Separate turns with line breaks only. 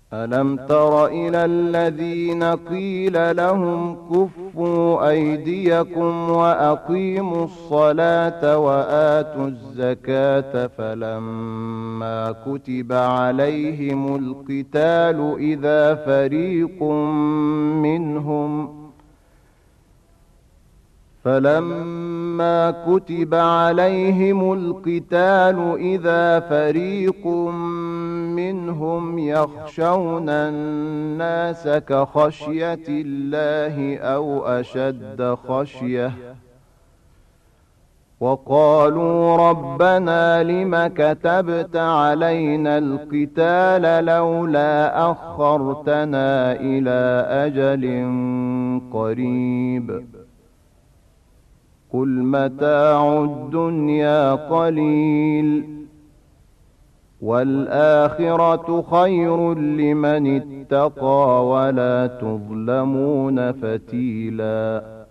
ألم تر إلى الذين قيل لهم كفوا أيديكم وأقيموا الصلاة وآتوا الزكاة فلما كتب عليهم القتال إذا فريق منهم يخشون الناس كخشية الله أو أشد خشية وقالوا ربنا لم كتبت علينا القتال لولا أخرتنا إلى أجل قريب قل متاع الدنيا قليل والآخرة خير لمن اتقى ولا تظلمون فتيلا